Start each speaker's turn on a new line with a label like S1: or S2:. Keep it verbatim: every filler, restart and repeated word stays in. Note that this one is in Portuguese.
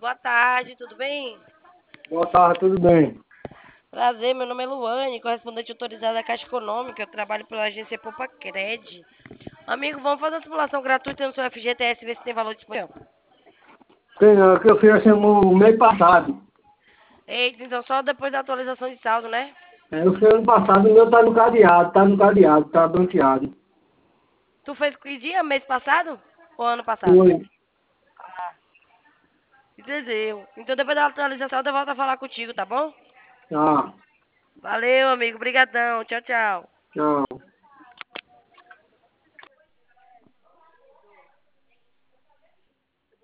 S1: Boa tarde, tudo bem?
S2: Boa tarde, tudo bem?
S1: Prazer, meu nome é Luane, correspondente autorizada da Caixa Econômica. Eu trabalho pela agência Poupa Cred. Amigo, vamos fazer uma simulação gratuita no seu F G T S, ver se tem valor disponível.
S2: Tem não, que eu fiz assim no mês passado.
S1: Eita, então só depois da atualização de saldo, né?
S2: É, eu fiz ano passado, o meu tá no cadeado, tá no cadeado, tá branqueado.
S1: Tu fez que dia? Mês passado? Ou ano passado?
S2: Foi.
S1: Entendeu? Então depois da atualização eu volto a falar contigo, tá bom?
S2: Tá,
S1: Valeu, amigo. Brigadão. Tchau, tchau.
S2: tchau.